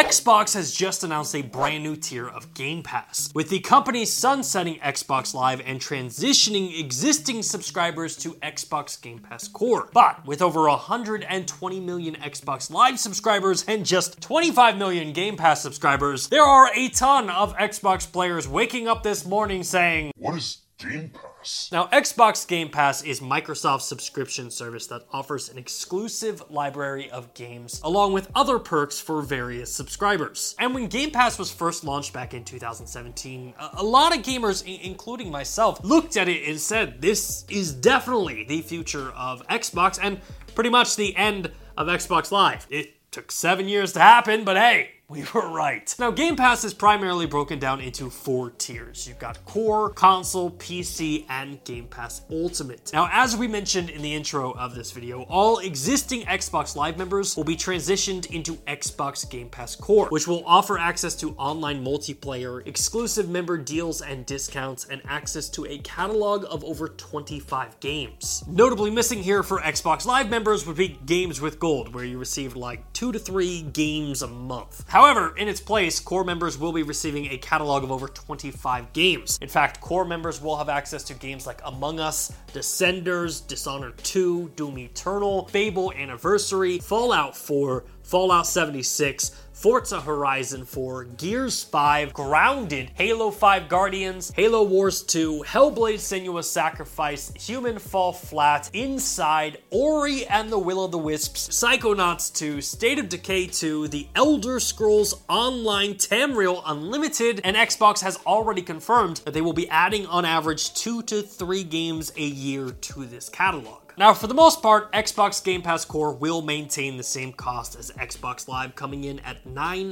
Xbox has just announced a brand new tier of Game Pass, with the company sunsetting Xbox Live and transitioning existing subscribers to Xbox Game Pass Core. But with over 120 million Xbox Live subscribers and just 25 million Game Pass subscribers, there are a ton of Xbox players waking up this morning saying, "What is Game Pass?" Now, Xbox Game Pass is Microsoft's subscription service that offers an exclusive library of games along with other perks for various subscribers. And when Game Pass was first launched back in 2017, a lot of gamers, including myself, looked at it and said, this is definitely the future of Xbox and pretty much the end of Xbox Live. It took 7 years to happen, but hey, we were right. Now, Game Pass is primarily broken down into 4 tiers. You've got Core, Console, PC, and Game Pass Ultimate. Now, as we mentioned in the intro of this video, all existing Xbox Live members will be transitioned into Xbox Game Pass Core, which will offer access to online multiplayer, exclusive member deals and discounts, and access to a catalog of over 25 games. Notably missing here for Xbox Live members would be Games with Gold, where you receive like 2 to 3 games a month. However, in its place, Core members will be receiving a catalog of over 25 games. In fact, Core members will have access to games like Among Us, Descenders, Dishonored 2, Doom Eternal, Fable Anniversary, Fallout 4, Fallout 76, Forza Horizon 4, Gears 5, Grounded, Halo 5 Guardians, Halo Wars 2, Hellblade Senua's Sacrifice, Human Fall Flat, Inside, Ori and the Will of the Wisps, Psychonauts 2, State of Decay 2, The Elder Scrolls Online, Tamriel Unlimited, and Xbox has already confirmed that they will be adding on average 2 to 3 games a year to this catalog. Now, for the most part, Xbox Game Pass Core will maintain the same cost as Xbox Live, coming in at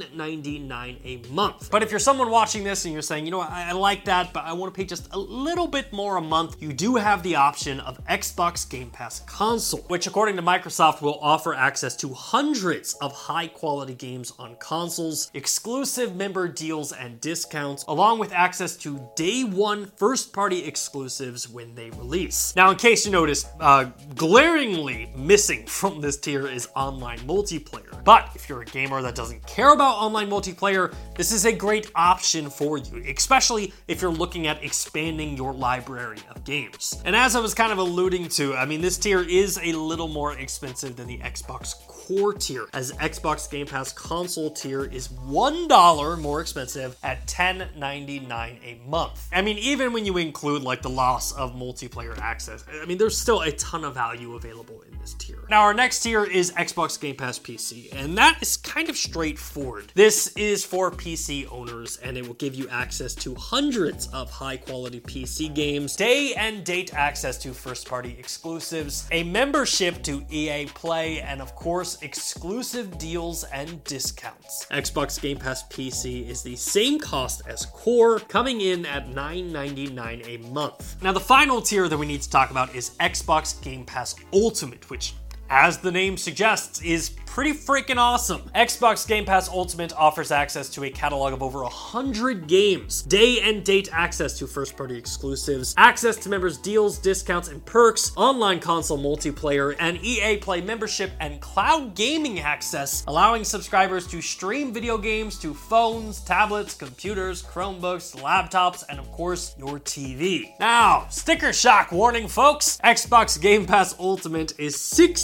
$9.99 a month. But if you're someone watching this and you're saying, you know what, I like that, but I want to pay just a little bit more a month, you do have the option of Xbox Game Pass Console, which according to Microsoft will offer access to hundreds of high-quality games on consoles, exclusive member deals and discounts, along with access to day one first-party exclusives when they release. Now, in case you noticed, glaringly missing from this tier is online multiplayer. But if you're a gamer that doesn't care about online multiplayer, this is a great option for you, especially if you're looking at expanding your library of games. And as I was kind of alluding to, I mean, this tier is a little more expensive than the Xbox Core tier, as Xbox Game Pass Console tier is $1 more expensive at $10.99 a month. I mean, even when you include like the loss of multiplayer access, I mean, there's still a ton of value available in this tier. Now, our next tier is Xbox Game Pass PC, and that is kind of straightforward. This is for PC owners, and it will give you access to hundreds of high-quality PC games, day and date access to first-party exclusives, a membership to EA Play, and of course, exclusive deals and discounts. Xbox Game Pass PC is the same cost as Core, coming in at $9.99 a month. Now, the final tier that we need to talk about is Xbox Game Pass Ultimate, which, as the name suggests, is pretty freaking awesome. Xbox Game Pass Ultimate offers access to a catalog of over 100 games, day and date access to first-party exclusives, access to members' deals, discounts, and perks, online console multiplayer, and EA Play membership and cloud gaming access, allowing subscribers to stream video games to phones, tablets, computers, Chromebooks, laptops, and of course, your TV. Now, sticker shock warning, folks. Xbox Game Pass Ultimate is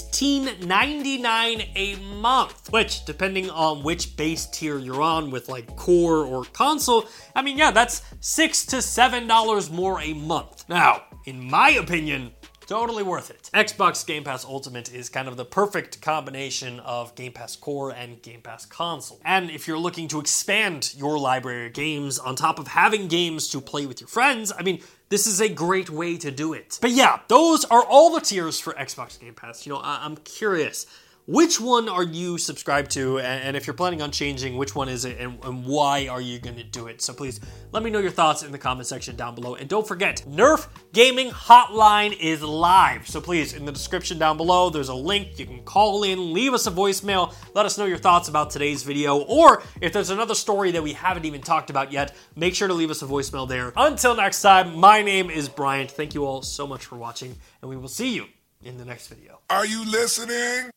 $16.99 a month, which, depending on which base tier you're on with like Core or Console, I mean, yeah, that's $6 to $7 more a month. Now, in my opinion, totally worth it. Xbox Game Pass Ultimate is kind of the perfect combination of Game Pass Core and Game Pass Console. And if you're looking to expand your library of games on top of having games to play with your friends, I mean, this is a great way to do it. But yeah, those are all the tiers for Xbox Game Pass. You know, I'm curious, which one are you subscribed to? And if you're planning on changing, which one is it and why are you going to do it? So please let me know your thoughts in the comment section down below. And don't forget, Nerf Gaming Hotline is live. So please, in the description down below, there's a link. You can call in, leave us a voicemail, let us know your thoughts about today's video. Or if there's another story that we haven't even talked about yet, make sure to leave us a voicemail there. Until next time, my name is Bryant. Thank you all so much for watching, and we will see you in the next video. Are you listening?